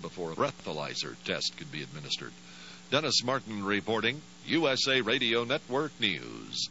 before a breathalyzer test could be administered. Dennis Martin reporting, USA Radio Network News.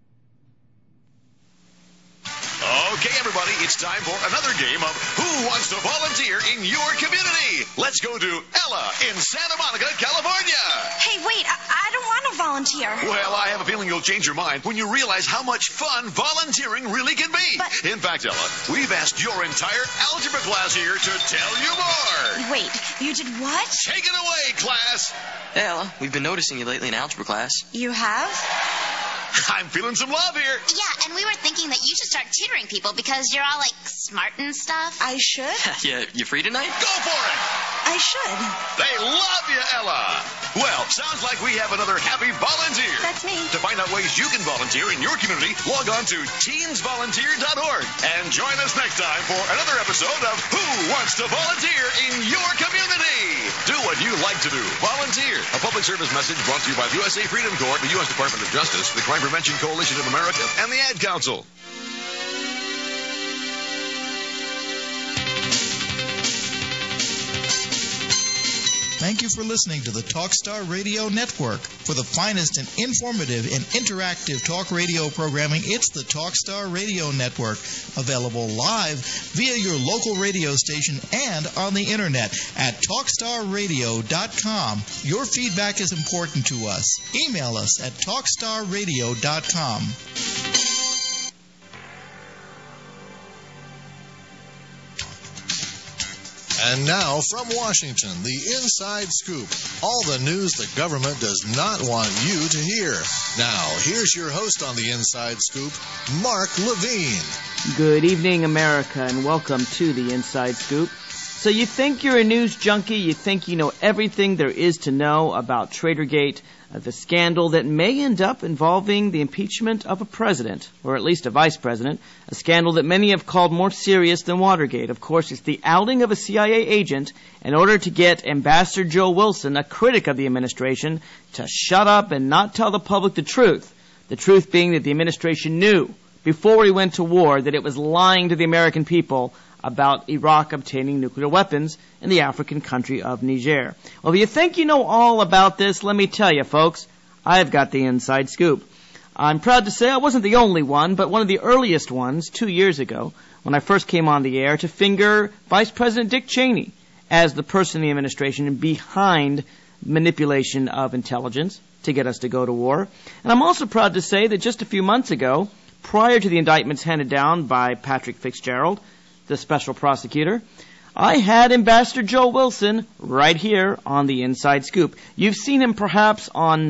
Okay, everybody, it's time for another game of Who Wants to Volunteer in Your Community? Let's go to Ella in Santa Monica, California. Hey, wait, I don't want to volunteer. Well, I have a feeling you'll change your mind when you realize how much fun volunteering really can be. But... In fact, Ella, we've asked your entire algebra class here to tell you more. Wait, you did what? Take it away, class. Hey, Ella, we've been noticing you lately in algebra class. You have? I'm feeling some love here. Yeah, and we were thinking that you should start tutoring people because you're all, like, smart and stuff. I should? Yeah, you free tonight? Go for it. I should. They love you, Ella. Well, sounds like we have another happy volunteer. That's me. To find out ways you can volunteer in your community, log on to teensvolunteer.org and join us next time for another episode of Who Wants to Volunteer in Your Community? Do what you like to do. Volunteer. A public service message brought to you by the USA Freedom Corps, the U.S. Department of Justice, the Crime Prevention Coalition of America, and the Ad Council. Thank you for listening to the Talkstar Radio Network. For the finest and informative and interactive talk radio programming, it's the Talkstar Radio Network. Available live via your local radio station and on the internet at TalkstarRadio.com. Your feedback is important to us. Email us at TalkstarRadio.com. And now, from Washington, the Inside Scoop. All the news the government does not want you to hear. Now, here's your host on the Inside Scoop, Mark Levine. Good evening, America, and welcome to the Inside Scoop. So you think you're a news junkie, you think you know everything there is to know about Tradergate, the scandal that may end up involving the impeachment of a president, or at least a vice president, a scandal that many have called more serious than Watergate. Of course, it's the outing of a CIA agent in order to get Ambassador Joe Wilson, a critic of the administration, to shut up and not tell the public the truth. The truth being that the administration knew before we went to war that it was lying to the American people about Iraq obtaining nuclear weapons in the African country of Niger. Well, if you think you know all about this, let me tell you, folks, I've got the inside scoop. I'm proud to say I wasn't the only one, but one of the earliest ones 2 years ago when I first came on the air to finger Vice President Dick Cheney as the person in the administration behind manipulation of intelligence to get us to go to war. And I'm also proud to say that just a few months ago, prior to the indictments handed down by Patrick Fitzgerald, the special prosecutor, I had Ambassador Joe Wilson right here on the Inside Scoop. You've seen him perhaps on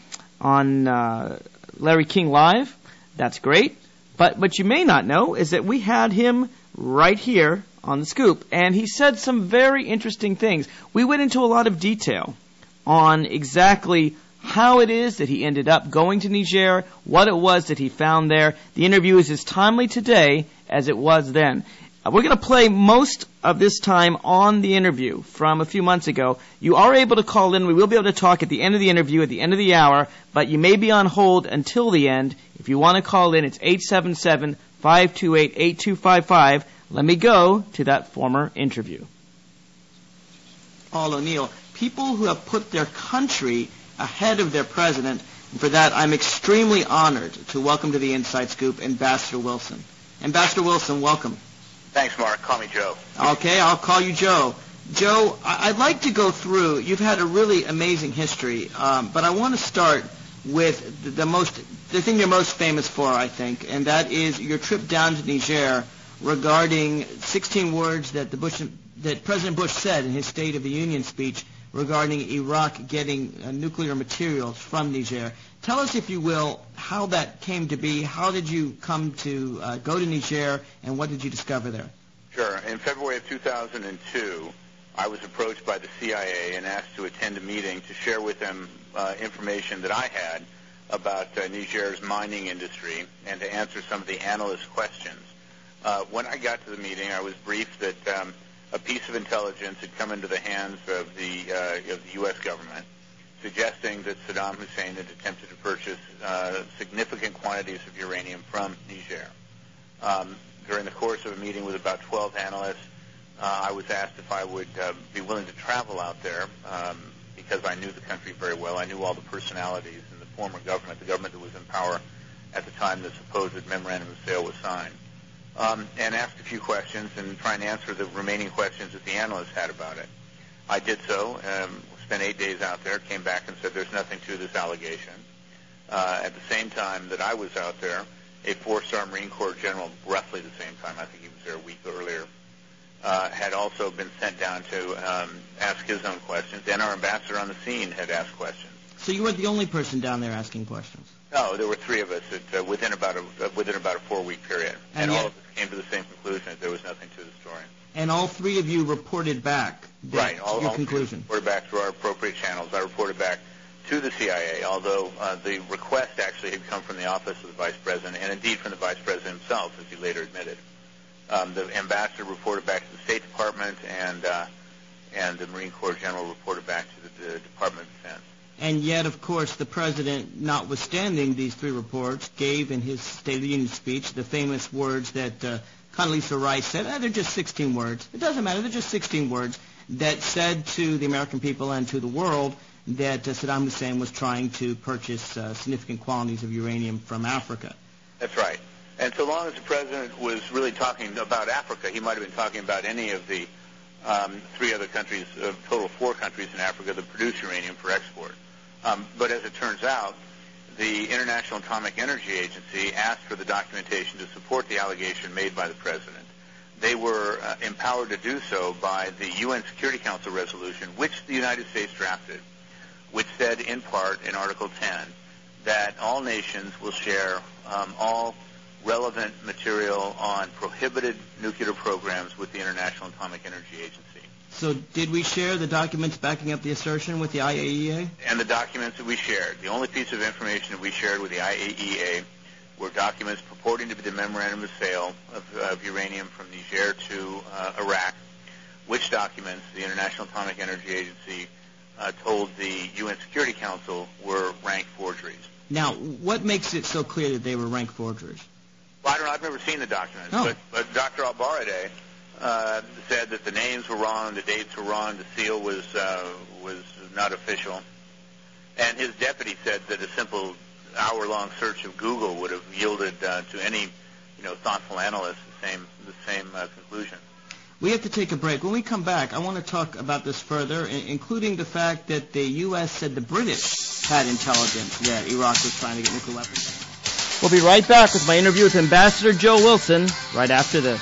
Larry King Live. That's great. But what you may not know is that we had him right here on the Scoop, and he said some very interesting things. We went into a lot of detail on exactly how it is that he ended up going to Niger, what it was that he found there. The interview is as timely today as it was then. We're going to play most of this time on the interview from a few months ago. You are able to call in. We will be able to talk at the end of the interview, at the end of the hour, but you may be on hold until the end. If you want to call in, it's 877-528-8255. Let me go to that former interview. Paul O'Neill, people who have put their country ahead of their president, and for that I'm extremely honored to welcome to the Inside Scoop Ambassador Wilson. Ambassador Wilson, welcome. Thanks, Mark. Call me Joe. Okay, I'll call you Joe. Joe, I'd like to go through, you've had a really amazing history, but I want to start with the thing you're most famous for, I think, and that is your trip down to Niger regarding 16 words that President Bush said in his State of the Union speech regarding Iraq getting nuclear materials from Niger. Tell us, if you will, how that came to be. How did you come to go to Niger, and what did you discover there? Sure. In February of 2002, I was approached by the CIA and asked to attend a meeting to share with them information that I had about Niger's mining industry and to answer some of the analyst questions. When I got to the meeting, I was briefed that a piece of intelligence had come into the hands of the U.S. government, suggesting that Saddam Hussein had attempted to purchase significant quantities of uranium from Niger. During the course of a meeting with about 12 analysts, I was asked if I would be willing to travel out there because I knew the country very well. I knew all the personalities in the former government, the government that was in power at the time the supposed memorandum of sale was signed, and asked a few questions and try and answer the remaining questions that the analysts had about it. I did so, spent 8 days out there, came back and said there's nothing to this allegation. At the same time that I was out there, a 4-star Marine Corps general, roughly the same time, I think he was there a week earlier, had also been sent down to ask his own questions, and our ambassador on the scene had asked questions. So you weren't the only person down there asking questions? No, there were 3 of us within about a 4-week period, and all of us came to the same conclusion that there was nothing to the story. And all 3 of you reported back your conclusion? Reported back through our appropriate channels. I reported back to the CIA, although the request actually had come from the office of the Vice President, and indeed from the Vice President himself, as he later admitted. The ambassador reported back to the State Department, and the Marine Corps General reported back to the Department of Defense. And yet, of course, the President, notwithstanding these 3 reports, gave in his State of the Union speech the famous words that Condoleezza Rice said, they're just 16 words. It doesn't matter, they're just 16 words, that said to the American people and to the world that Saddam Hussein was trying to purchase significant quantities of uranium from Africa. That's right. And so long as the President was really talking about Africa, he might have been talking about any of the 3 other countries, total 4 countries in Africa that produce uranium for export. But as it turns out, the International Atomic Energy Agency asked for the documentation to support the allegation made by the President. They were empowered to do so by the UN Security Council resolution, which the United States drafted, which said in part in Article 10 that all nations will share all relevant material on prohibited nuclear programs with the International Atomic Energy Agency. So did we share the documents backing up the assertion with the IAEA? And the documents that we shared. The only piece of information that we shared with the IAEA were documents purporting to be the memorandum of sale of uranium from Niger to Iraq, which documents the International Atomic Energy Agency told the UN Security Council were rank forgeries. Now, what makes it so clear that they were rank forgeries? Well, I don't know. I've never seen the documents, but Dr. Al-Baradei said that the names were wrong, the dates were wrong, the seal was not official, and his deputy said that a simple hour-long search of Google would have yielded to any thoughtful analyst the same conclusion. We have to take a break. When we come back, I want to talk about this further, including the fact that the U.S. said the British had intelligence that Iraq was trying to get nuclear weapons. We'll be right back with my interview with Ambassador Joe Wilson right after this.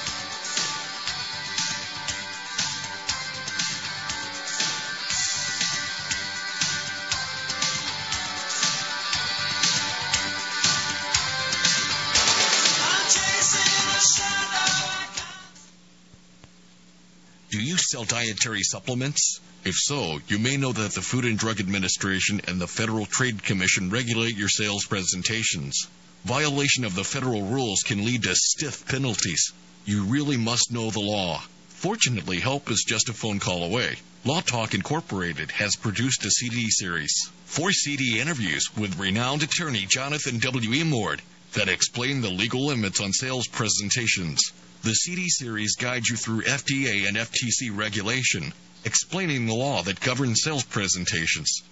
Do you sell dietary supplements? If so, you may know that the Food and Drug Administration and the Federal Trade Commission regulate your sales presentations. Violation of the federal rules can lead to stiff penalties. You really must know the law. Fortunately, help is just a phone call away. Law Talk Incorporated has produced a CD series, 4 CD interviews with renowned attorney Jonathan W. Emord that explain the legal limits on sales presentations. The CD series guides you through FDA and FTC regulation, explaining the law that governs sales presentations.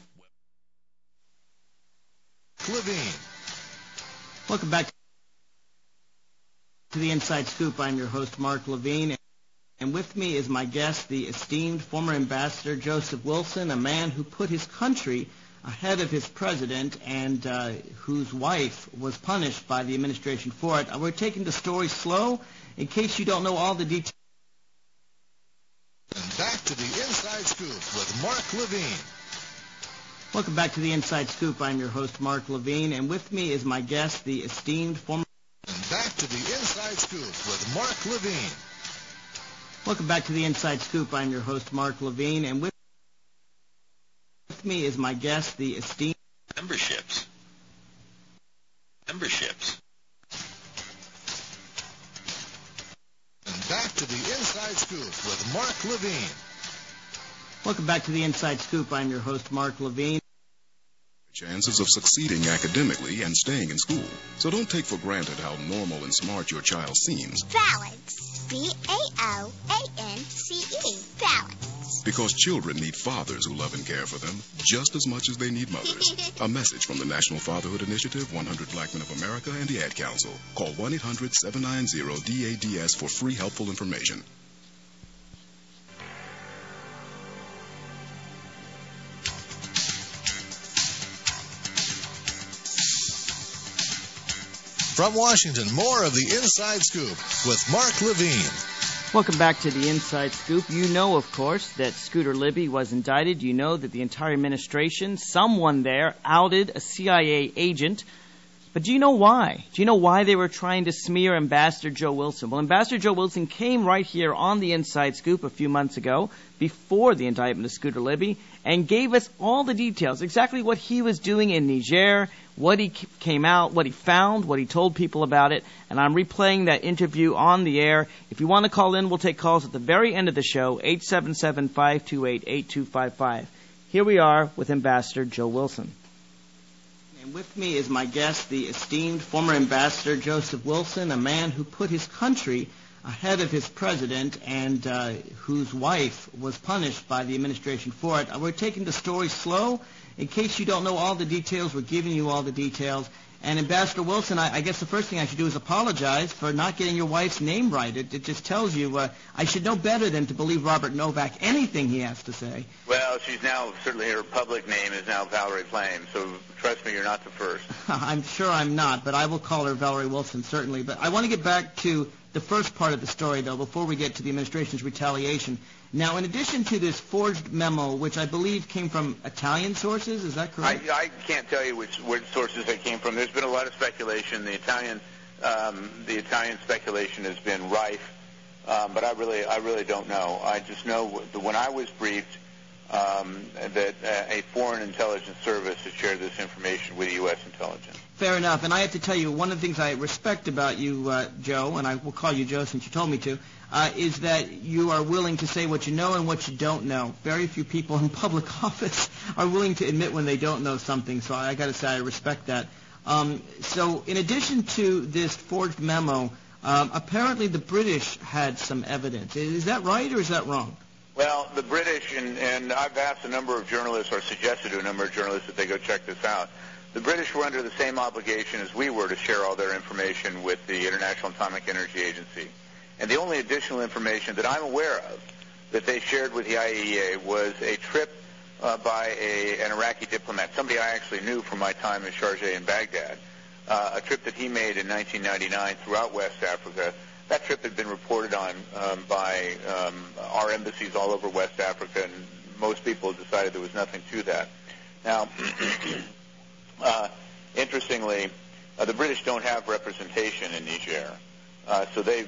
Levine. Welcome back to the Inside Scoop. I'm your host, Mark Levine, and with me is my guest, the esteemed former Ambassador Joseph Wilson, a man who put his country ahead of his president and whose wife was punished by the administration for it. We're taking the story slow in case you don't know all the details. And back to the Inside Scoop with Mark Levine. Welcome back to the Inside Scoop. I'm your host, Mark Levine, and with me is my guest, the esteemed former... And back to the Inside Scoop with Mark Levine. Welcome back to the Inside Scoop. I'm your host, Mark Levine, and with me is my guest, the esteemed... Memberships. And back to the Inside Scoop with Mark Levine. Welcome back to the Inside Scoop. I'm your host, Mark Levine. Chances of succeeding academically and staying in school. So don't take for granted how normal and smart your child seems. Balance. Balance. Because children need fathers who love and care for them just as much as they need mothers. A message from the National Fatherhood Initiative, 100 Black Men of America, and the Ad Council. Call 1-800-790-DADS for free helpful information. From Washington, more of the Inside Scoop with Mark Levine. Welcome back to the Inside Scoop. You know, of course, that Scooter Libby was indicted. You know that the entire administration, someone there, outed a CIA agent. But do you know why? Do you know why they were trying to smear Ambassador Joe Wilson? Well, Ambassador Joe Wilson came right here on the Inside Scoop a few months ago, before the indictment of Scooter Libby, and gave us all the details, exactly what he was doing in Niger, what he came out, what he found, what he told people about it, and I'm replaying that interview on the air. If you want to call in, we'll take calls at the very end of the show, 877-528-8255. Here we are with Ambassador Joe Wilson. And with me is my guest, the esteemed former Ambassador Joseph Wilson, a man who put his country ahead of his president and whose wife was punished by the administration for it. We're taking the story slow. In case you don't know all the details, we're giving you all the details. And Ambassador Wilson, I guess the first thing I should do is apologize for not getting your wife's name right. It just tells you I should know better than to believe Robert Novak, anything he has to say. Well, she's now, certainly her public name is now Valerie Plame, so trust me, you're not the first. I'm sure I'm not, but I will call her Valerie Wilson, certainly. But I want to get back to the first part of the story, though, before we get to the administration's retaliation. Now, in addition to this forged memo, which I believe came from Italian sources, is that correct? I can't tell you which sources they came from. There's been a lot of speculation. The Italian speculation has been rife, but I really don't know. I just know that when I was briefed that a foreign intelligence service had shared this information with U.S. intelligence. Fair enough. And I have to tell you, one of the things I respect about you, Joe, and I will call you Joe since you told me to, is that you are willing to say what you know and what you don't know. Very few people in public office are willing to admit when they don't know something, so I got to say I respect that. So in addition to this forged memo, apparently the British had some evidence. Is that right or is that wrong? Well, the British, and I've asked a number of journalists, or suggested to a number of journalists that they go check this out. The British were under the same obligation as we were to share all their information with the International Atomic Energy Agency. And the only additional information that I'm aware of that they shared with the IAEA was a trip by an Iraqi diplomat, somebody I actually knew from my time in Sharjah and Baghdad, a trip that he made in 1999 throughout West Africa. That trip had been reported on by our embassies all over West Africa, and most people decided there was nothing to that. Now, interestingly, the British don't have representation in Niger, so they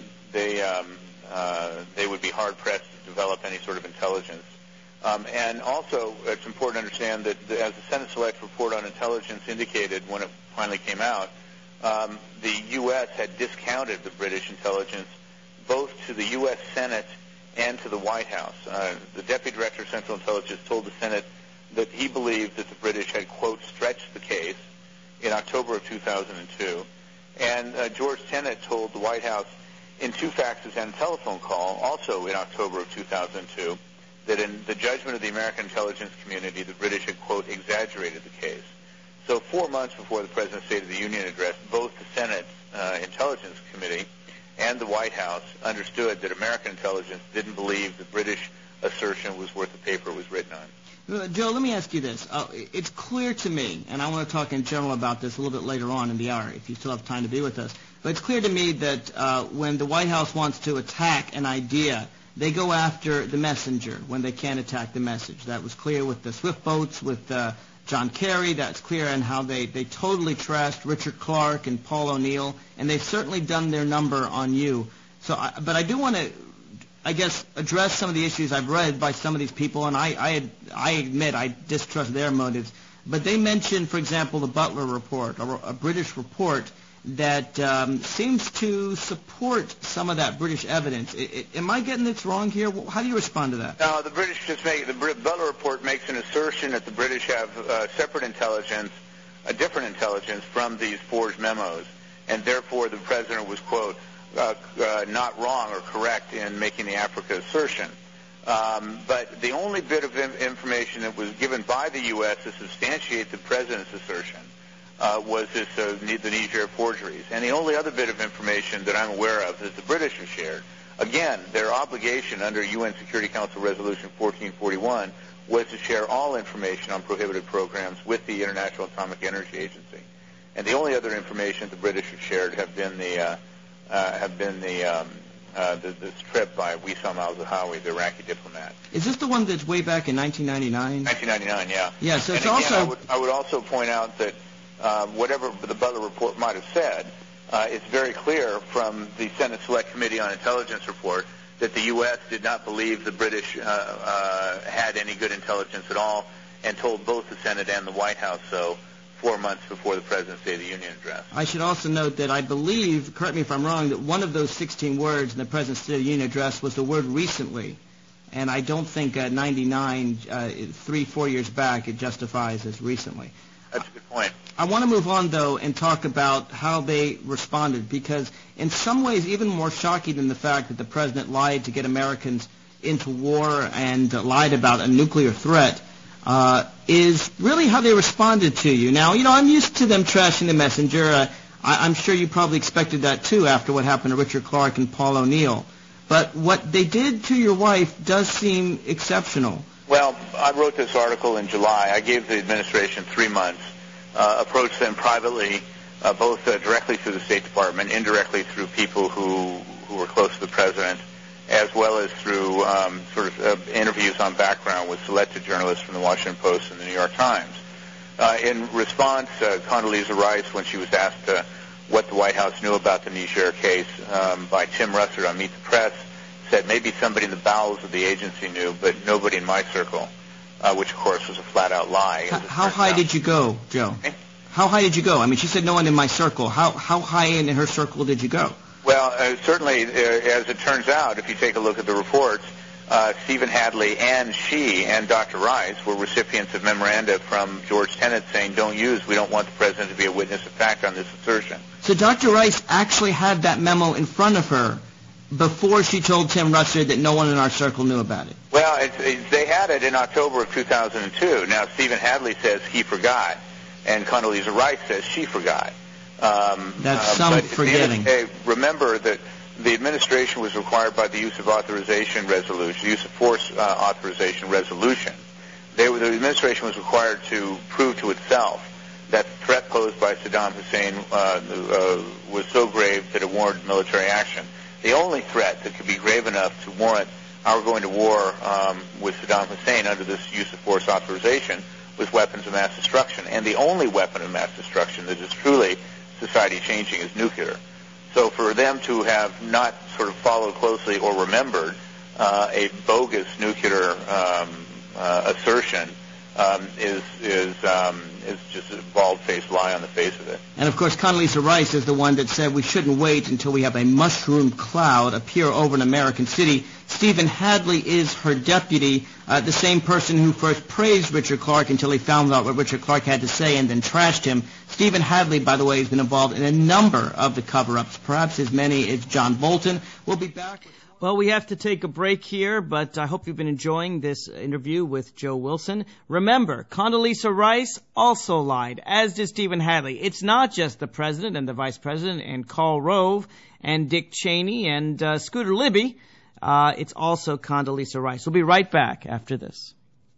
would be hard pressed to develop any sort of intelligence. And also, it's important to understand that as the Senate Select Report on Intelligence indicated when it finally came out, the U.S. had discounted the British intelligence both to the U.S. Senate and to the White House. The Deputy Director of Central Intelligence told the Senate that he believed that the British had, quote, stretched the case in October of 2002. And George Tenet told the White House in two faxes and a telephone call, also in October of 2002, that in the judgment of the American intelligence community, the British had, quote, exaggerated the case. So 4 months before the President's State of the Union address, both the Senate Intelligence Committee and the White House understood that American intelligence didn't believe the British assertion was worth the paper it was written on. Joe, let me ask you this. It's clear to me, and I want to talk in general about this a little bit later on in the hour, if you still have time to be with us, but it's clear to me that when the White House wants to attack an idea, they go after the messenger when they can't attack the message. That was clear with the Swift boats, with John Kerry. That's clear in how they totally trashed Richard Clarke and Paul O'Neill, and they've certainly done their number on you. So, but I do want to, I guess, address some of the issues I've read by some of these people, and I admit I distrust their motives. But they mentioned, for example, the Butler report, a British report that seems to support some of that British evidence. Am I getting this wrong here? How do you respond to that? No, the British the Butler report makes an assertion that the British have separate intelligence, a different intelligence from these forged memos, and therefore the President was, quote, not wrong or correct in making the Africa assertion. But the only bit of information that was given by the U.S. to substantiate the president's assertion was this, the Niger forgeries. And the only other bit of information that I'm aware of that the British have shared, again, their obligation under UN Security Council Resolution 1441 was to share all information on prohibited programs with the International Atomic Energy Agency. And the only other information the British have shared have been this trip by Wissam al-Zahawi, the Iraqi diplomat. Is this the one that's way back in 1999? 1999, yeah. Yeah, so it's and again, also... I would also point out that whatever the Butler report might have said, it's very clear from the Senate Select Committee on Intelligence report that the U.S. did not believe the British had any good intelligence at all, and told both the Senate and the White House so 4 months before the President's State of the Union address. I should also note that I believe, correct me if I'm wrong, that one of those 16 words in the President's State of the Union address was the word recently. And I don't think 99, 3-4 years back, it justifies as recently. That's a good point. I want to move on, though, and talk about how they responded, because in some ways, even more shocking than the fact that the President lied to get Americans into war and lied about a nuclear threat, is really how they responded to you. Now, I'm used to them trashing the messenger. I'm sure you probably expected that, too, after what happened to Richard Clark and Paul O'Neill. But what they did to your wife does seem exceptional. Well, I wrote this article in July. I gave the administration 3 months, approached them privately, both directly through the State Department, indirectly through people who were close to the President, as well as through interviews on background with selected journalists from the Washington Post and the New York Times. In response, Condoleezza Rice, when she was asked what the White House knew about the Niger case by Tim Russert on Meet the Press, said maybe somebody in the bowels of the agency knew, but nobody in my circle, which, of course, was a flat-out lie. How high did you go, Joe? Okay. How high did you go? I mean, she said no one in my circle. How high in her circle did you go? Well, certainly, as it turns out, if you take a look at the reports, Stephen Hadley and she and Dr. Rice were recipients of memoranda from George Tenet saying, we don't want the President to be a witness of fact on this assertion. So Dr. Rice actually had that memo in front of her before she told Tim Russert that no one in our circle knew about it? Well, they had it in October of 2002. Now, Stephen Hadley says he forgot, and Condoleezza Rice says she forgot. That's some forgetting. Remember that the administration was required by the use of authorization resolution, use of force authorization resolution. The administration was required to prove to itself that the threat posed by Saddam Hussein was so grave that it warranted military action. The only threat that could be grave enough to warrant our going to war with Saddam Hussein under this use of force authorization was weapons of mass destruction. And the only weapon of mass destruction that is truly society-changing is nuclear. So for them to have not sort of followed closely or remembered a bogus nuclear assertion is just a bald-faced lie on the face of it. And, of course, Condoleezza Rice is the one that said we shouldn't wait until we have a mushroom cloud appear over an American city. Stephen Hadley is her deputy, the same person who first praised Richard Clark until he found out what Richard Clark had to say and then trashed him. Stephen Hadley, by the way, has been involved in a number of the cover-ups, perhaps as many as John Bolton. We'll be back. Well, we have to take a break here, but I hope you've been enjoying this interview with Joe Wilson. Remember, Condoleezza Rice also lied, as did Stephen Hadley. It's not just the president and the vice president and Karl Rove and Dick Cheney and Scooter Libby. It's also Condoleezza Rice. We'll be right back after this.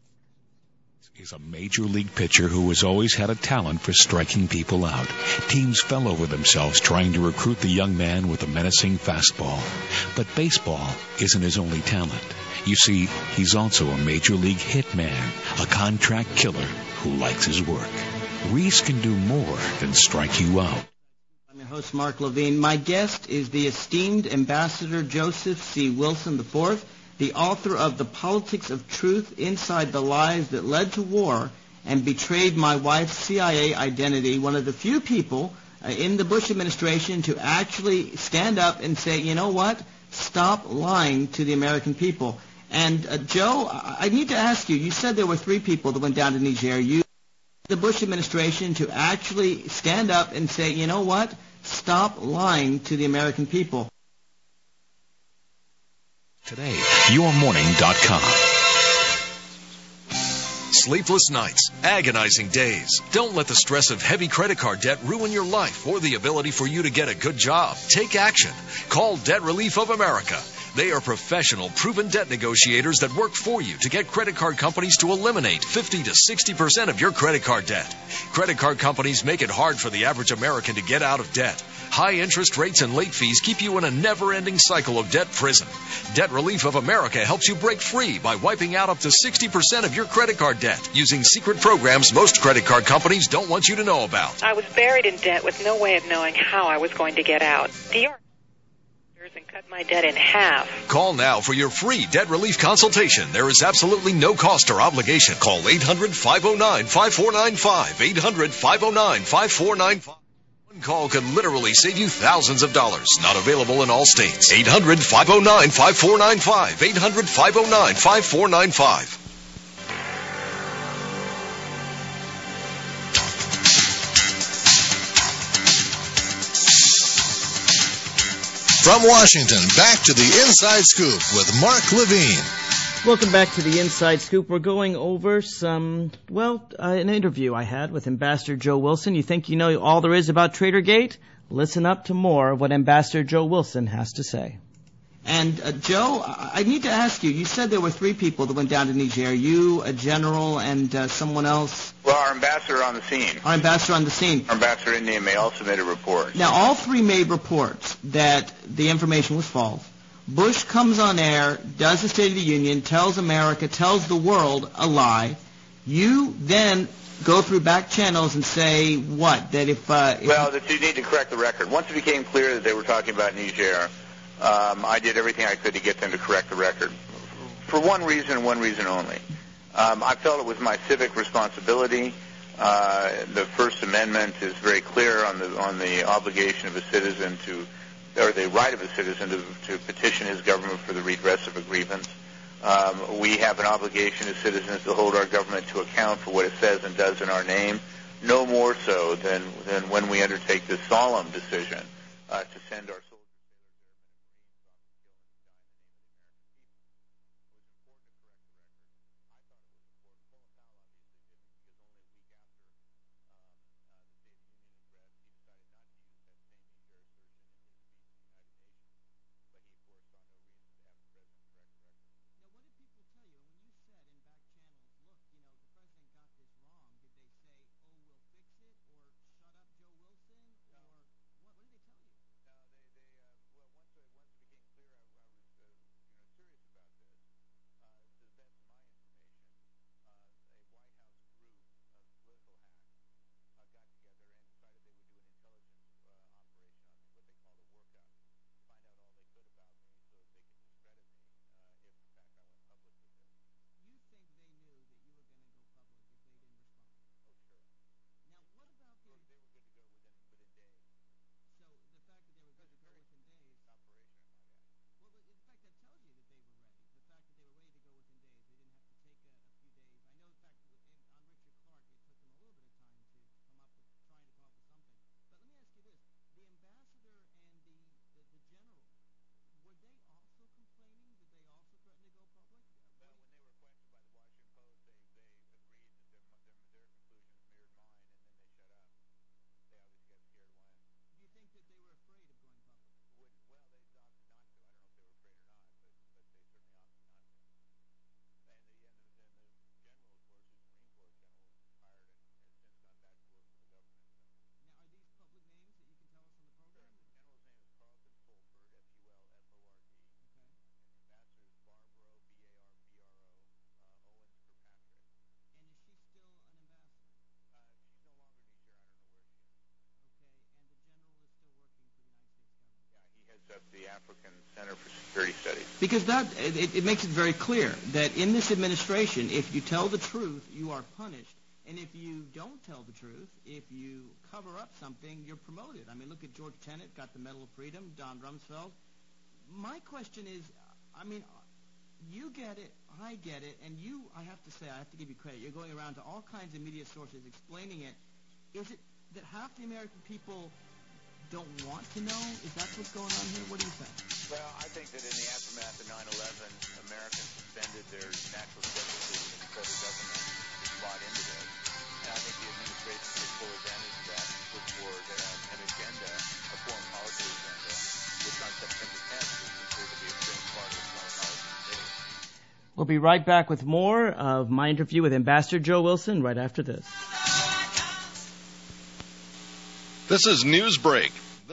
He's a major league pitcher who has always had a talent for striking people out. Teams fell over themselves trying to recruit the young man with a menacing fastball. But baseball isn't his only talent. You see, he's also a major league hit man, a contract killer who likes his work. Reese can do more than strike you out. I'm your host, Mark Levine. My guest is the esteemed Ambassador Joseph C. Wilson IV, the author of The Politics of Truth Inside the Lies That Led to War and Betrayed My Wife's CIA Identity, one of the few people in the Bush administration to actually stand up and say, you know what, stop lying to the American people. And, Joe, I need to ask you, you said there were 3 people that went down to Niger. You, the Bush administration, to actually stand up and say, you know what, stop lying to the American people. Today, yourmorning.com. Sleepless nights, agonizing days. Don't let the stress of heavy credit card debt ruin your life or the ability for you to get a good job. Take action. Call Debt Relief of America. They are professional, proven debt negotiators that work for you to get credit card companies to eliminate 50 to 60% of your credit card debt. Credit card companies make it hard for the average American to get out of debt. High interest rates and late fees keep you in a never-ending cycle of debt prison. Debt Relief of America helps you break free by wiping out up to 60% of your credit card debt using secret programs most credit card companies don't want you to know about. I was buried in debt with no way of knowing how I was going to get out. And cut my debt in half. Call now for your free debt relief consultation. There is absolutely no cost or obligation. Call 800-509-5495. 800-509-5495. One call could literally save you thousands of dollars. Not available in all states. 800-509-5495. 800-509-5495. From Washington, back to the Inside Scoop with Mark Levine. Welcome back to the Inside Scoop. We're going over an interview I had with Ambassador Joe Wilson. You think you know all there is about Tradergate? Listen up to more of what Ambassador Joe Wilson has to say. And, Joe, I need to ask you, you said there were 3 people that went down to Niger, you, a general, and someone else. Well, our ambassador on the scene. Our ambassador on the scene. Our ambassador in Niamey also made a report. Now, all 3 made reports that the information was false. Bush comes on air, does the State of the Union, tells America, tells the world a lie. You then go through back channels and say what? That that you need to correct the record. Once it became clear that they were talking about Niger, I did everything I could to get them to correct the record. For one reason and one reason only. I felt it was my civic responsibility. The First Amendment is very clear on the obligation of a citizen or the right of a citizen to petition his government for the redress of a grievance. We have an obligation as citizens to hold our government to account for what it says and does in our name, no more so than when we undertake this solemn decision to send our soldiers. The African Center for Security Studies. Because it makes it very clear that in this administration, if you tell the truth, you are punished. And if you don't tell the truth, if you cover up something, you're promoted. I mean, look at George Tenet, got the Medal of Freedom, Don Rumsfeld. My question is, I mean, you get it, I get it, and you, I have to say, I have to give you credit. You're going around to all kinds of media sources explaining it. Is it that half the American people don't want to know? Is that what's going on here? What do you think? Well, I think that in the aftermath of 9/11, Americans suspended their natural skepticism and the federal government bought into this. And I think the administration took full advantage of that and put forward an agenda, a foreign policy agenda, which on September 10th was considered to be a strange part of foreign policy today. We'll be right back with more of my interview with Ambassador Joe Wilson right after this. This is Newsbreak.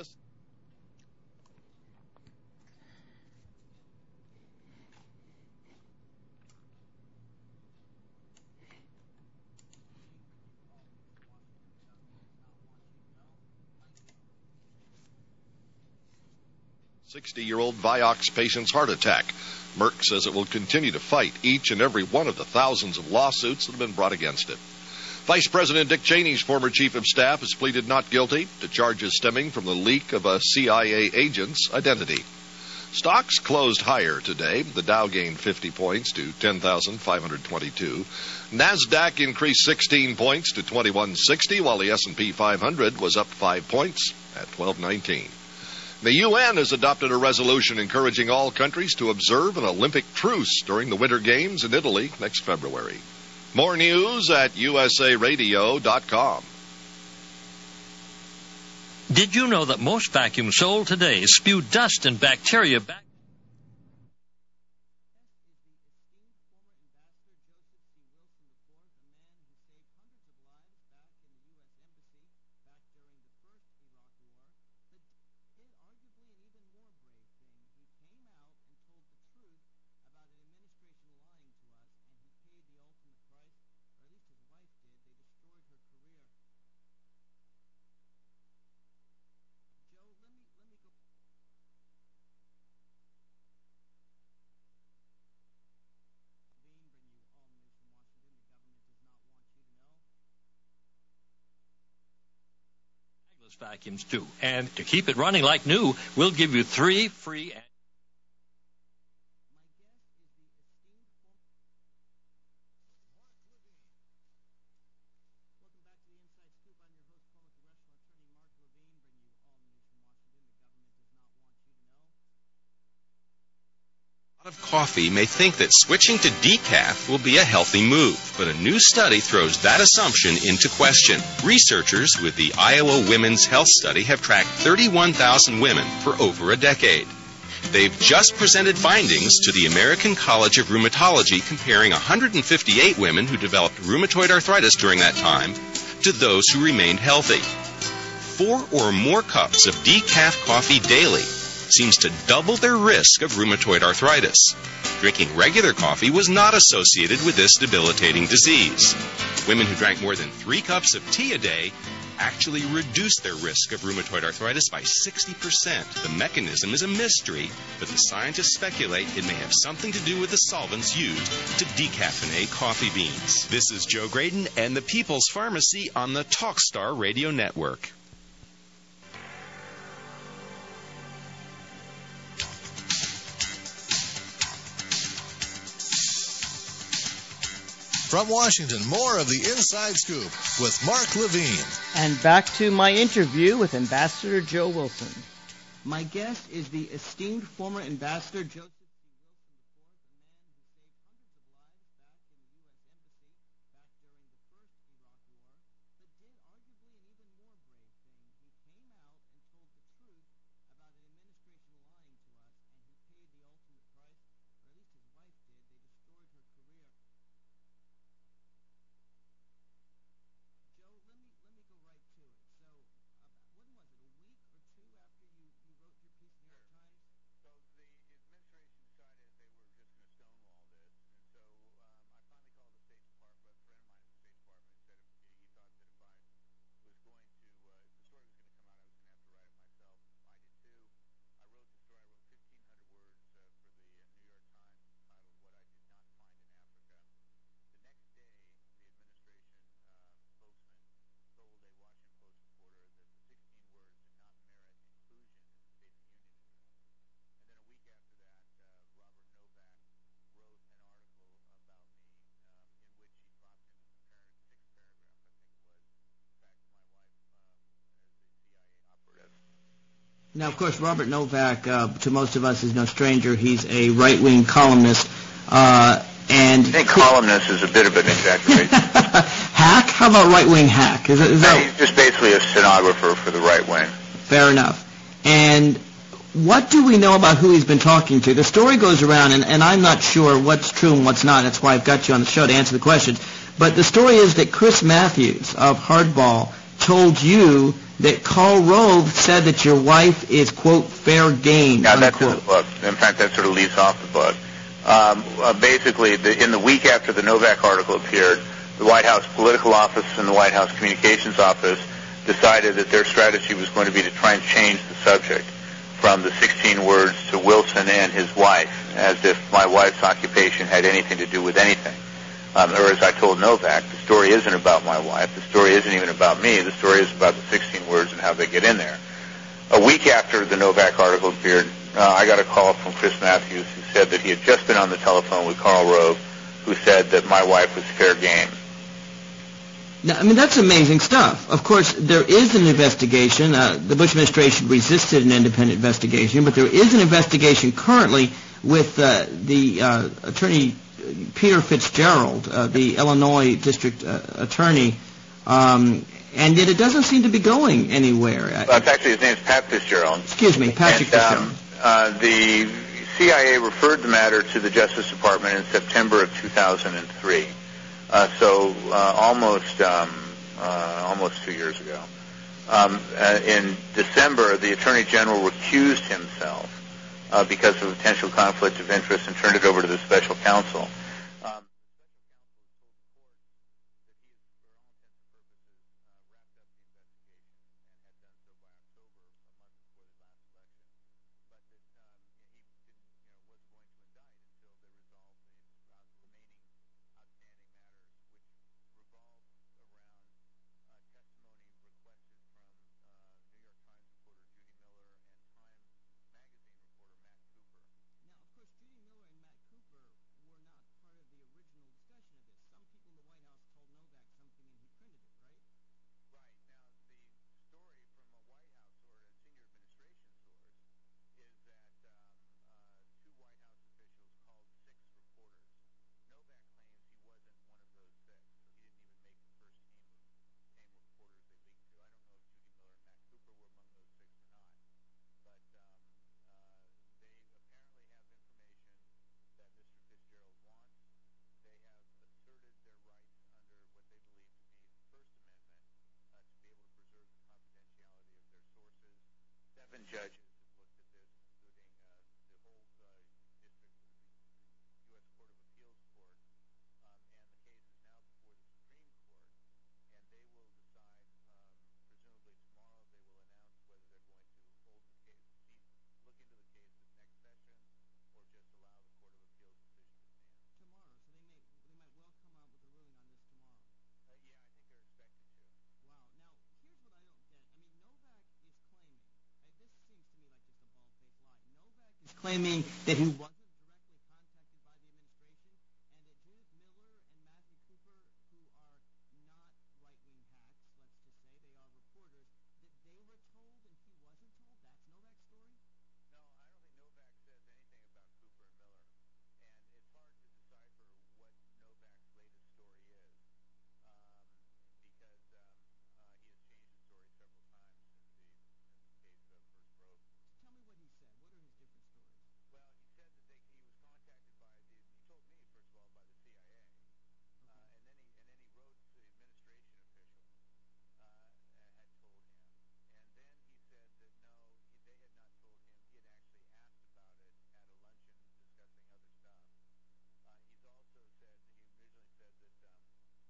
60-year-old Vioxx patient's heart attack. Merck says it will continue to fight each and every one of the thousands of lawsuits that have been brought against it. Vice President Dick Cheney's former chief of staff has pleaded not guilty to charges stemming from the leak of a CIA agent's identity. Stocks closed higher today. The Dow gained 50 points to 10,522. NASDAQ increased 16 points to 2160, while the S&P 500 was up 5 points at 1219. The UN has adopted a resolution encouraging all countries to observe an Olympic truce during the Winter Games in Italy next February. More news at usaradio.com. Did you know that most vacuums sold today spew dust and bacteria back? Vacuums do. And to keep it running like new, we'll give you 3 free. Of coffee may think that switching to decaf will be a healthy move, but a new study throws that assumption into question. Researchers with the Iowa Women's Health Study have tracked 31,000 women for over a decade. They've just presented findings to the American College of Rheumatology comparing 158 women who developed rheumatoid arthritis during that time to those who remained healthy. 4 or more cups of decaf coffee daily seems to double their risk of rheumatoid arthritis. Drinking regular coffee was not associated with this debilitating disease. Women who drank more than 3 cups of tea a day actually reduced their risk of rheumatoid arthritis by 60%. The mechanism is a mystery, but the scientists speculate it may have something to do with the solvents used to decaffeinate coffee beans. This is Joe Graydon and the People's Pharmacy on the Talkstar Radio Network. From Washington, more of the Inside Scoop with Mark Levine. And back to my interview with Ambassador Joe Wilson. My guest is the esteemed former Ambassador Joseph Now, of course, Robert Novak, to most of us, is no stranger. He's a right-wing columnist. And I think columnist is a bit of an exaggeration. Hack? How about right-wing hack? Is that... He's just basically a stenographer for the right wing. Fair enough. And what do we know about who he's been talking to? The story goes around, and I'm not sure what's true and what's not. That's why I've got you on the show to answer the questions. But the story is that Chris Matthews of Hardball told you that Karl Rove said that your wife is, quote, fair game. Yeah, that's in the book. In fact, that sort of leads off the book. Basically, in the week after the Novak article appeared, the White House Political Office and the White House Communications Office decided that their strategy was going to be to try and change the subject from the 16 words to Wilson and his wife, as if my wife's occupation had anything to do with anything. Or as I told Novak, the story isn't about my wife. The story isn't even about me. The story is about the 16 words and how they get in there. A week after the Novak article appeared, I got a call from Chris Matthews who said that he had just been on the telephone with Karl Rove, who said that my wife was fair game. Now, I mean, that's amazing stuff. Of course, there is an investigation. The Bush administration resisted an independent investigation, but there is an investigation currently with the attorney Peter Fitzgerald, the Illinois district attorney, and yet it doesn't seem to be going anywhere. It's actually, his name's Pat Fitzgerald. Excuse me, Patrick Fitzgerald. The CIA referred the matter to the Justice Department in September of 2003. So almost 2 years ago. In December, the Attorney General recused himself because of a potential conflict of interest and turned it over to the special counsel. Judges have looked at this, including the whole district, the U.S. Court of Appeals Court, and the case is now before the Supreme Court, and they will decide, presumably tomorrow, they will announce whether they're going to hold the case, look into the case this next session, or just allow the Court of Appeals decision to stand. Tomorrow, so they might well come out with a ruling on this tomorrow. Yeah, I think they're expected to. Wow. Now, here's what I don't get. I mean, Novak is claiming, this seems to me like just a bald-faced lie. Novak is claiming that he wasn't directly contacted by the administration, and that Judith Miller and Matthew Cooper, who are not right-wing hacks, let's just say, they are reporters, that they were told and he wasn't told. That's Novak's story? No, I don't think Novak says anything about Cooper and Miller, and it's hard to decipher what Novak's latest story is, because he has changed his story several times since the case first broke. Tell me what he said. What are his different stories? Well, he said that he was contacted by he told me, first of all, by the CIA, and then he wrote to the administration official, had told him, and then he said that no, they had not told him. He had actually asked about it at a luncheon discussing other stuff. He's also said that he originally said that he felt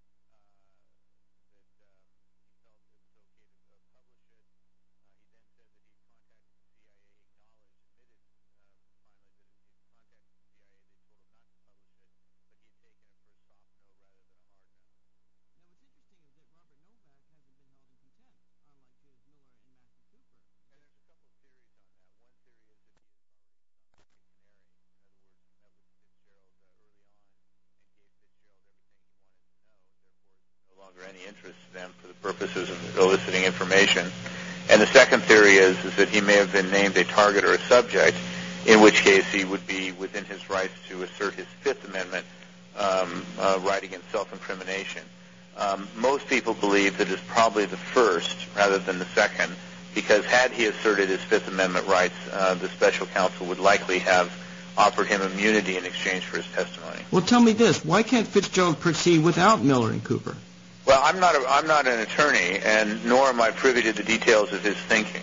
it was okay to publish it. He then said that he contacted the CIA, admitted finally that he had contacted the CIA. They told him not to publish it, but he had taken it for a soft no rather than a hard no. Now, what's interesting is that Robert Novak hasn't been held in contempt, unlike Judith Miller and Matthew Cooper. And there's a couple of theories on that. One theory is that he has already sung like a canary. In other words, he met with Fitzgerald early on and gave Fitzgerald everything he wanted to know. Therefore, no longer any interest to them for the purposes of eliciting information. And the second theory is that he may have been named a target or a subject, in which case he would be within his rights to assert his Fifth Amendment right against self-incrimination. Most people believe that it's probably the first rather than the second, because had he asserted his Fifth Amendment rights, the special counsel would likely have offered him immunity in exchange for his testimony. Well, tell me this. Why can't Fitzgerald proceed without Miller and Cooper? Well, I'm not an attorney, and nor am I privy to the details of his thinking.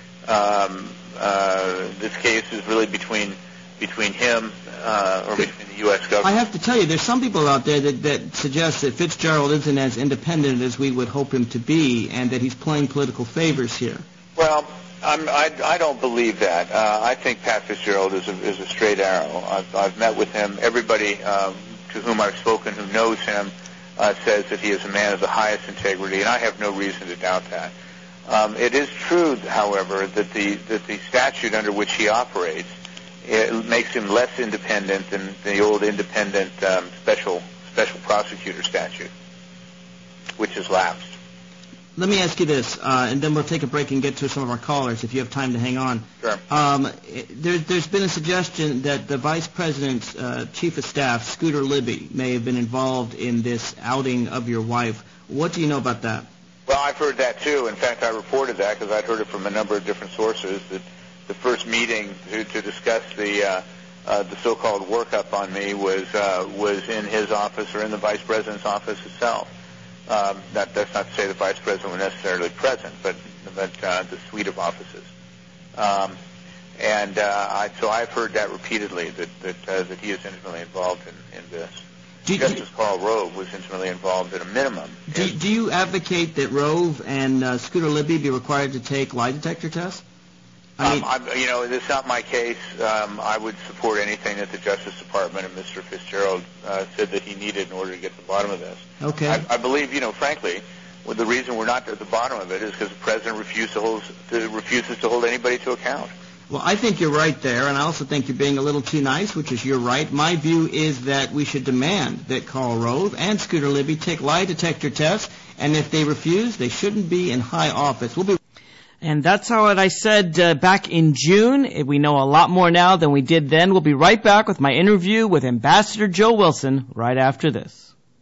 This case is really between him or between the U.S. government. I have to tell you, there's some people out there that suggest that Fitzgerald isn't as independent as we would hope him to be, and that he's playing political favors here. Well, I don't believe that. I think Pat Fitzgerald is a straight arrow. I've met with him. Everybody to whom I've spoken who knows him says that he is a man of the highest integrity, and I have no reason to doubt that. It is true, however, that the statute under which he operates makes him less independent than the old independent special prosecutor statute, which has lapsed. Let me ask you this, and then we'll take a break and get to some of our callers if you have time to hang on. Sure. There's been a suggestion that the Vice President's Chief of Staff, Scooter Libby, may have been involved in this outing of your wife. What do you know about that? Well, I've heard that too. In fact, I reported that because I'd heard it from a number of different sources, that the first meeting to discuss the so-called workup on me was in his office or in the Vice President's office itself. That's not to say the Vice President was necessarily present, but the suite of offices. So I've heard that repeatedly, that he is intimately involved in this. Justice Karl Rove was intimately involved at a minimum. Do you advocate that Rove and Scooter Libby be required to take lie detector tests? It's not my case. I would support anything that the Justice Department and Mr. Fitzgerald said that he needed in order to get to the bottom of this. Okay. I believe, frankly, the reason we're not at the bottom of it is because the President refuses to hold anybody to account. Well, I think you're right there, and I also think you're being a little too nice, which is you're right. My view is that we should demand that Karl Rove and Scooter Libby take lie detector tests, and if they refuse, they shouldn't be in high office. And that's how I said back in June. We know a lot more now than we did then. We'll be right back with my interview with Ambassador Joe Wilson right after this.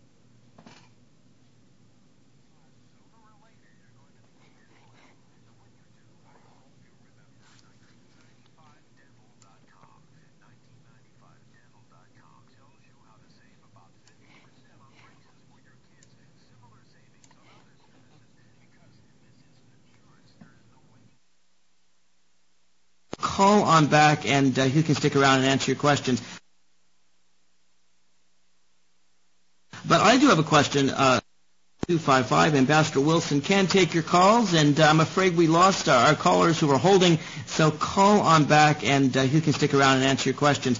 Call on back, and you can stick around and answer your questions. But I do have a question. 255, Ambassador Wilson can take your calls, and I'm afraid we lost our callers who were holding, so call on back, and you can stick around and answer your questions.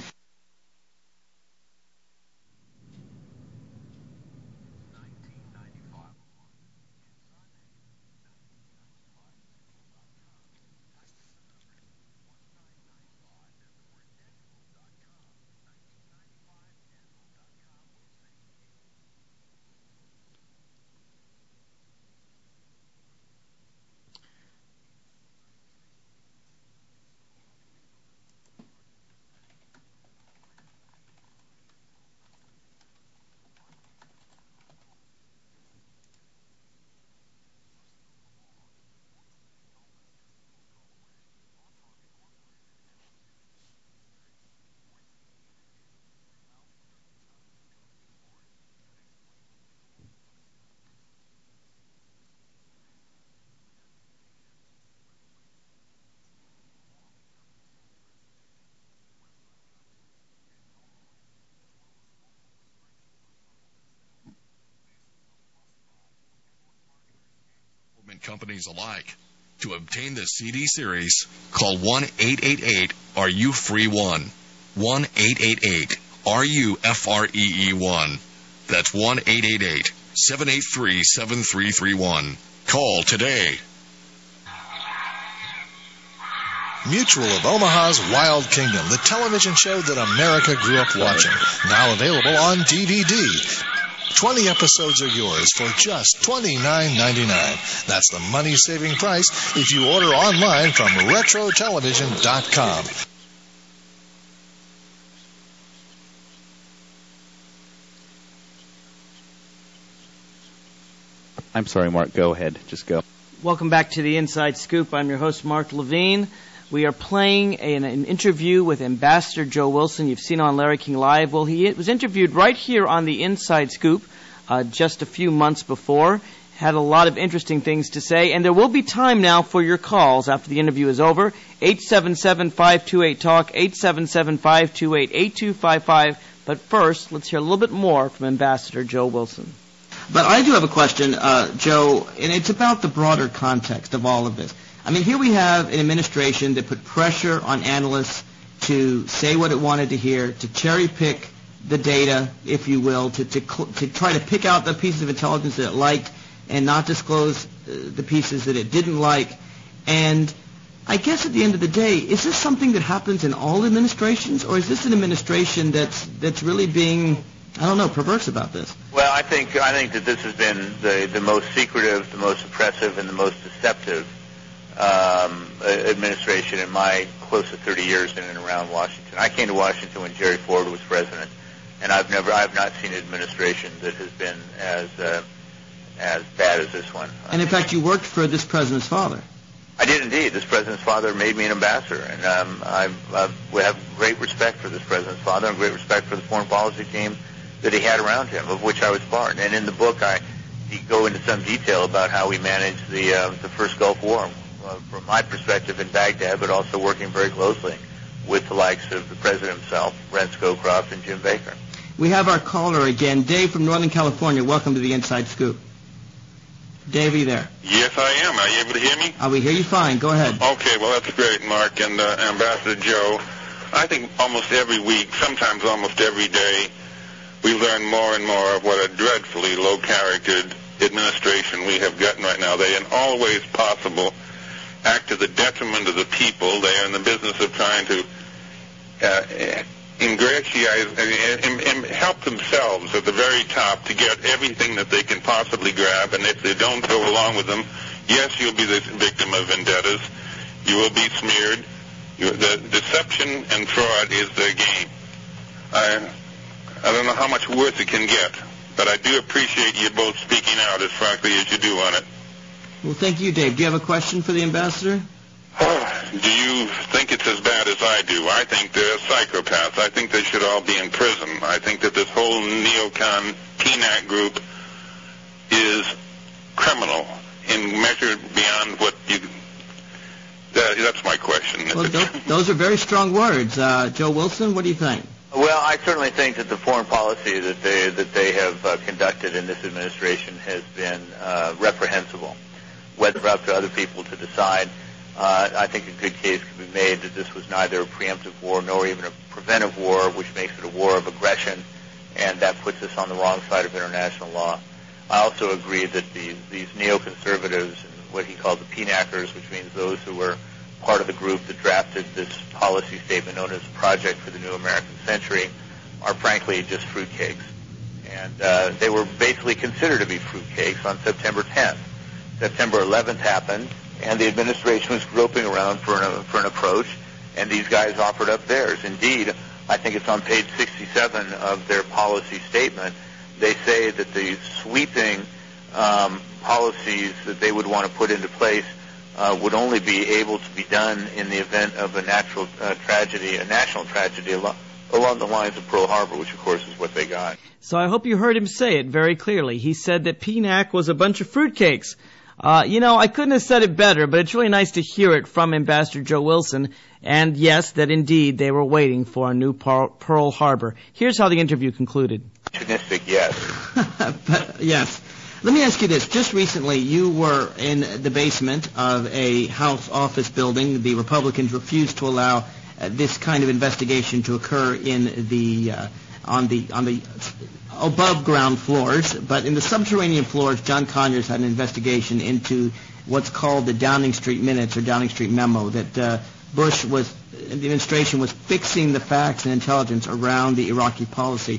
Companies alike. To obtain the CD series, call 1-888-RU-FREE-1. 1-888-RU-FREE-1. That's 1-888-783-7331. Call today. Mutual of Omaha's Wild Kingdom, the television show that America grew up watching. Now available on DVD. 20 episodes are yours for just $29.99. That's the money-saving price if you order online from RetroTelevision.com. I'm sorry, Mark. Go ahead. Just go. Welcome back to the Inside Scoop. I'm your host, Mark Levine. We are playing an interview with Ambassador Joe Wilson. You've seen on Larry King Live. Well, he was interviewed right here on the Inside Scoop just a few months before. Had a lot of interesting things to say. And there will be time now for your calls after the interview is over. 877-528-TALK, 877-528-8255. But first, let's hear a little bit more from Ambassador Joe Wilson. But I do have a question, Joe, and it's about the broader context of all of this. I mean, here we have an administration that put pressure on analysts to say what it wanted to hear, to cherry-pick the data, if you will, to try to pick out the pieces of intelligence that it liked and not disclose the pieces that it didn't like. And I guess at the end of the day, is this something that happens in all administrations, or is this an administration that's really being, I don't know, perverse about this? Well, I think that this has been the most secretive, the most oppressive, and the most deceptive administration in my close to 30 years in and around Washington. I came to Washington when Jerry Ford was president, and I have not seen an administration that has been as bad as this one. And in fact, you worked for this president's father. I did indeed. This president's father made me an ambassador, and we have great respect for this president's father and great respect for the foreign policy team that he had around him, of which I was part. And in the book, I go into some detail about how we managed the first Gulf War, from my perspective in Baghdad, but also working very closely with the likes of the president himself, Brent Scowcroft, and Jim Baker. We have our caller again, Dave from Northern California. Welcome to the Inside Scoop. Dave, are you there? Yes, I am. Are you able to hear me? We hear you fine. Go ahead. Okay, well, that's great, Mark. And Ambassador Joe, I think almost every week, sometimes almost every day, we learn more and more of what a dreadfully low-charactered administration we have gotten right now. They, in all ways possible, act to the detriment of the people. They are in the business of trying to ingratiate and help themselves at the very top to get everything that they can possibly grab, and if they don't go along with them, yes, you'll be the victim of vendettas. You will be smeared. The deception and fraud is their game. I don't know how much worse it can get, but I do appreciate you both speaking out as frankly as you do on it. Well, thank you, Dave. Do you have a question for the ambassador? Do you think it's as bad as I do? I think they're psychopaths. I think they should all be in prison. I think that this whole neocon PNAC group is criminal and measured beyond what you... That's my question. Well, those are very strong words. Joe Wilson, what do you think? Well, I certainly think that the foreign policy that they have conducted in this administration has been reprehensible. Whether up to other people to decide, I think a good case could be made that this was neither a preemptive war nor even a preventive war, which makes it a war of aggression, and that puts us on the wrong side of international law. I also agree that these neoconservatives and what he called the PNACers, which means those who were part of the group that drafted this policy statement known as Project for the New American Century, are frankly just fruitcakes. And they were basically considered to be fruitcakes on September 10th. September 11th happened, and the administration was groping around for an approach, and these guys offered up theirs. Indeed, I think it's on page 67 of their policy statement. They say that the sweeping policies that they would want to put into place would only be able to be done in the event of a national tragedy along the lines of Pearl Harbor, which, of course, is what they got. So I hope you heard him say it very clearly. He said that PNAC was a bunch of fruitcakes. I couldn't have said it better, but it's really nice to hear it from Ambassador Joe Wilson. And yes, that indeed they were waiting for a new Pearl Harbor. Here's how the interview concluded. Opportunistic, yes. Yes. Let me ask you this. Just recently, you were in the basement of a House office building. The Republicans refused to allow this kind of investigation to occur in the on the above ground floors, but in the subterranean floors, John Conyers had an investigation into what's called the Downing Street Minutes or Downing Street Memo, that the administration was fixing the facts and intelligence around the Iraqi policy.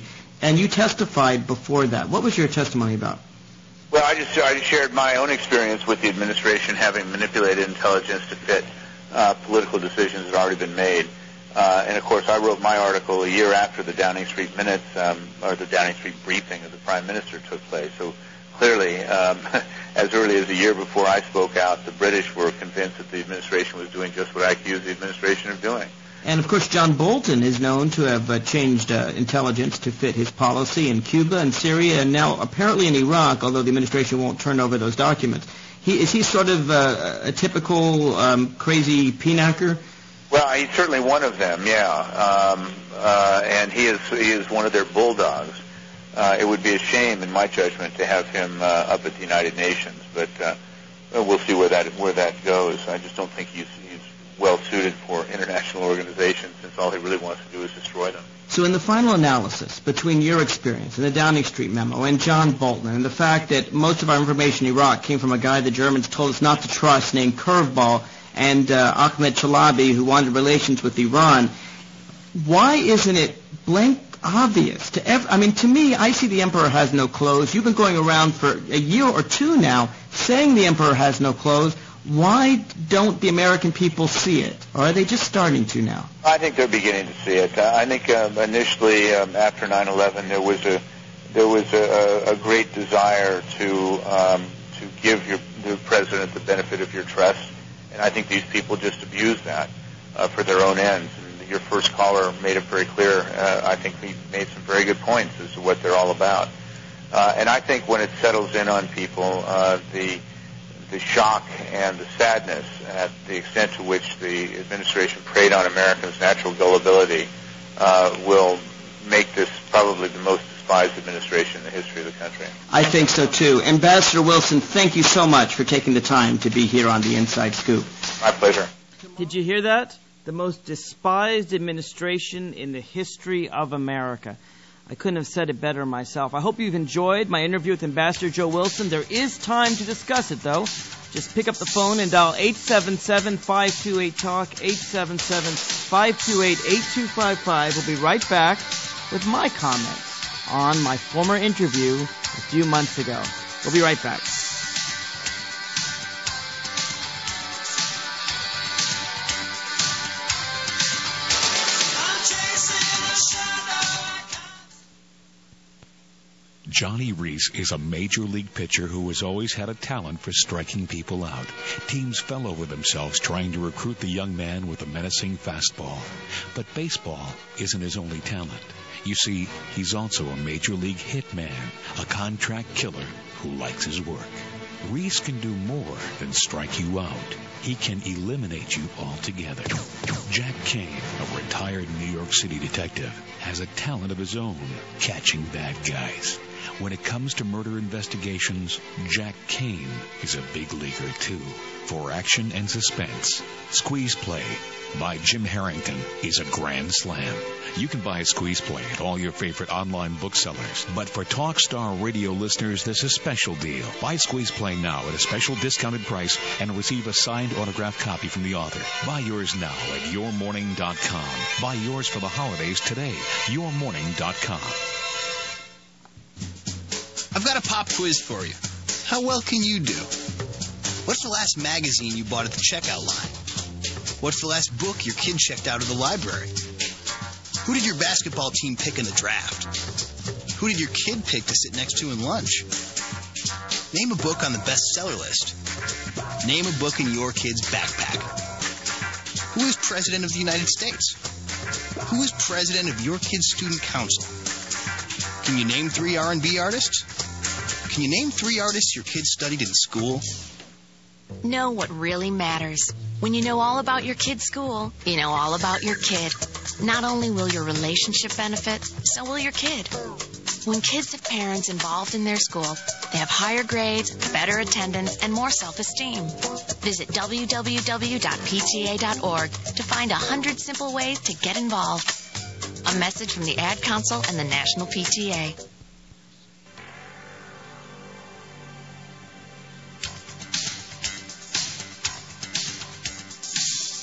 and you testified before that. What was your testimony about? Well, I just shared my own experience with the administration having manipulated intelligence to fit political decisions that had already been made. And, of course, I wrote my article a year after the Downing Street minutes or the Downing Street briefing of the Prime Minister took place. So clearly, as early as a year before I spoke out, the British were convinced that the administration was doing just what I accused the administration of doing. And, of course, John Bolton is known to have changed intelligence to fit his policy in Cuba and Syria and now apparently in Iraq, although the administration won't turn over those documents. Is he sort of a typical crazy pinnacker? Well, he's certainly one of them, yeah. And he is one of their bulldogs. It would be a shame, in my judgment, to have him up at the United Nations, but we'll see where that goes. I just don't think he's well suited for international organizations, since all he really wants to do is destroy them. So in the final analysis, between your experience and the Downing Street memo and John Bolton and the fact that most of our information in Iraq came from a guy the Germans told us not to trust named Curveball and Ahmed Chalabi, who wanted relations with Iran, why isn't it blank obvious to to me, I see the emperor has no clothes. You've been going around for a year or two now saying the emperor has no clothes. Why don't the American people see it? Or are they just starting to now? I think they're beginning to see it. I think initially, after 9/11, there was a great desire to give the president the benefit of your trust, and I think these people just abuse that for their own ends. And your first caller made it very clear. I think he made some very good points as to what they're all about. And I think when it settles in on people, the shock and the sadness at the extent to which the administration preyed on Americans' natural gullibility will make this probably the most despised administration in the history of the country. I think so, too. Ambassador Wilson, thank you so much for taking the time to be here on the Inside Scoop. My pleasure. Did you hear that? The most despised administration in the history of America. I couldn't have said it better myself. I hope you've enjoyed my interview with Ambassador Joe Wilson. There is time to discuss it, though. Just pick up the phone and dial 877-528-TALK, 877-528-8255. We'll be right back with my comments on my former interview a few months ago. We'll be right back. Johnny Reese is a major league pitcher who has always had a talent for striking people out. Teams fell over themselves trying to recruit the young man with a menacing fastball. But baseball isn't his only talent. You see, he's also a major league hitman, a contract killer who likes his work. Reese can do more than strike you out. He can eliminate you altogether. Jack Kane, a retired New York City detective, has a talent of his own, catching bad guys. When it comes to murder investigations, Jack Kane is a big leaguer, too. For action and suspense, Squeeze Play by Jim Harrington is a grand slam. You can buy Squeeze Play at all your favorite online booksellers. But for Talkstar Radio listeners, there's a special deal. Buy Squeeze Play now at a special discounted price and receive a signed autographed copy from the author. Buy yours now at yourmorning.com. Buy yours for the holidays today. yourmorning.com. I've got a pop quiz for you. How well can you do? What's the last magazine you bought at the checkout line? What's the last book your kid checked out of the library? Who did your basketball team pick in the draft? Who did your kid pick to sit next to in lunch? Name a book on the bestseller list. Name a book in your kid's backpack. Who is president of the United States? Who is president of your kid's student council? Can you name 3 R&B artists? Can you name 3 artists your kids studied in school? Know what really matters. When you know all about your kid's school, you know all about your kid. Not only will your relationship benefit, so will your kid. When kids have parents involved in their school, they have higher grades, better attendance, and more self-esteem. Visit www.pta.org to find 100 simple ways to get involved. A message from the Ad Council and the National PTA.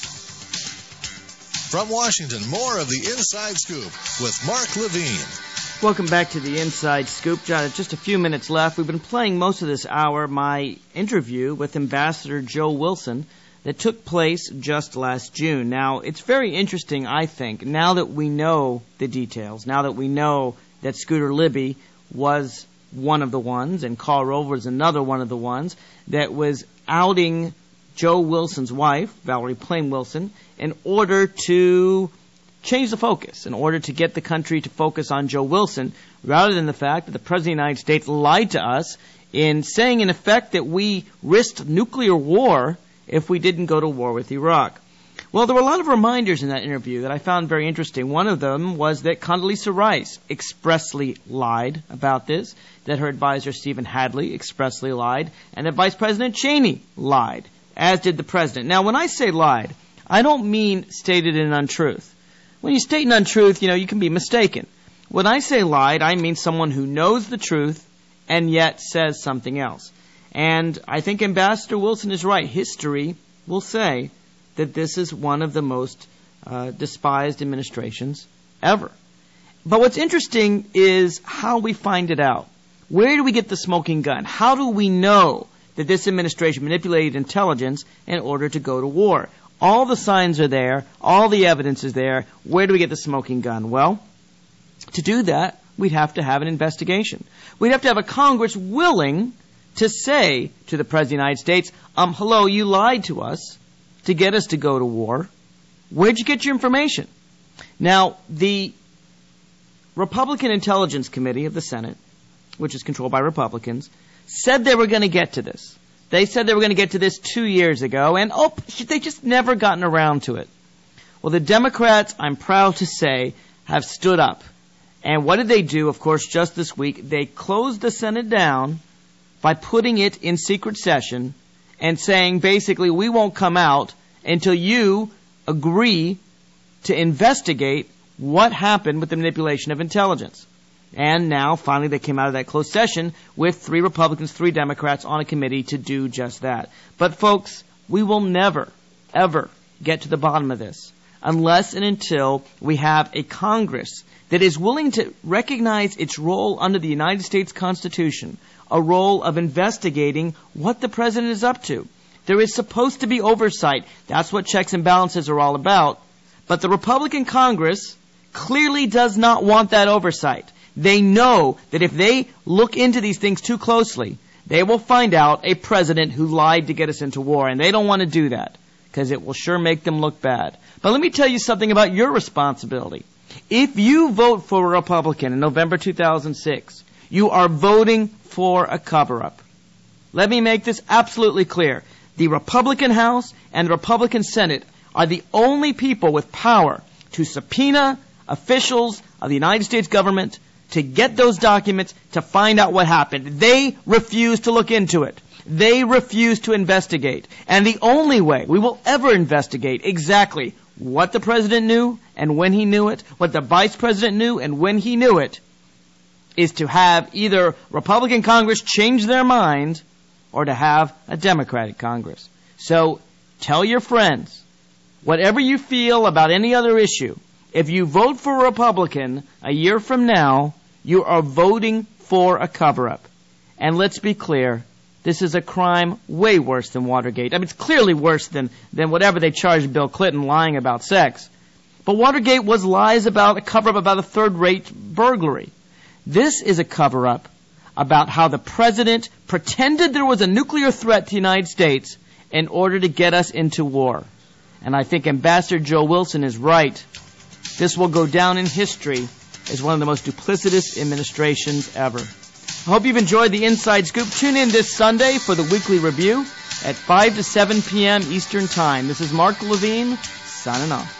From Washington, more of the Inside Scoop with Mark Levine. Welcome back to the Inside Scoop. John, just a few minutes left. We've been playing most of this hour my interview with Ambassador Joe Wilson that took place just last June. Now, it's very interesting, I think, now that we know the details, now that we know that Scooter Libby was one of the ones and Karl Rove was another one of the ones that was outing Joe Wilson's wife, Valerie Plame Wilson, in order to change the focus, in order to get the country to focus on Joe Wilson, rather than the fact that the President of the United States lied to us in saying, in effect, that we risked nuclear war if we didn't go to war with Iraq. Well, there were a lot of reminders in that interview that I found very interesting. One of them was that Condoleezza Rice expressly lied about this, that her advisor Stephen Hadley expressly lied, and that Vice President Cheney lied, as did the President. Now, when I say lied, I don't mean stated in untruth. When you state an untruth, you can be mistaken. When I say lied, I mean someone who knows the truth and yet says something else. And I think Ambassador Wilson is right. History will say that this is one of the most despised administrations ever. But what's interesting is how we find it out. Where do we get the smoking gun? How do we know that this administration manipulated intelligence in order to go to war? All the signs are there. All the evidence is there. Where do we get the smoking gun? Well, to do that, we'd have to have an investigation. We'd have to have a Congress willing to say to the President of the United States, hello, you lied to us to get us to go to war. Where'd you get your information? Now, the Republican Intelligence Committee of the Senate, which is controlled by Republicans, said they were going to get to this. They said they were going to get to this 2 years ago, and they just never gotten around to it. Well, the Democrats, I'm proud to say, have stood up. And what did they do? Of course, just this week, they closed the Senate down by putting it in secret session and saying, basically, we won't come out until you agree to investigate what happened with the manipulation of intelligence. And now, finally, they came out of that closed session with 3 Republicans, 3 Democrats on a committee to do just that. But, folks, we will never, ever get to the bottom of this unless and until we have a Congress that is willing to recognize its role under the United States Constitution, a role of investigating what the President is up to. There is supposed to be oversight. That's what checks and balances are all about. But the Republican Congress clearly does not want that oversight. They know that if they look into these things too closely, they will find out a president who lied to get us into war, and they don't want to do that because it will sure make them look bad. But let me tell you something about your responsibility. If you vote for a Republican in November 2006, you are voting for a cover-up. Let me make this absolutely clear. The Republican House and the Republican Senate are the only people with power to subpoena officials of the United States government to get those documents, to find out what happened. They refuse to look into it. They refuse to investigate. And the only way we will ever investigate exactly what the President knew and when he knew it, what the Vice President knew and when he knew it, is to have either Republican Congress change their mind or to have a Democratic Congress. So tell your friends, whatever you feel about any other issue, if you vote for a Republican a year from now, you are voting for a cover-up. And let's be clear, this is a crime way worse than Watergate. I mean, it's clearly worse than whatever they charged Bill Clinton lying about sex. But Watergate was lies about a cover-up about a third-rate burglary. This is a cover-up about how the President pretended there was a nuclear threat to the United States in order to get us into war. And I think Ambassador Joe Wilson is right. This will go down in history as one of the most duplicitous administrations ever. I hope you've enjoyed the Inside Scoop. Tune in this Sunday for the weekly review at 5 to 7 p.m. Eastern Time. This is Mark Levine, signing off.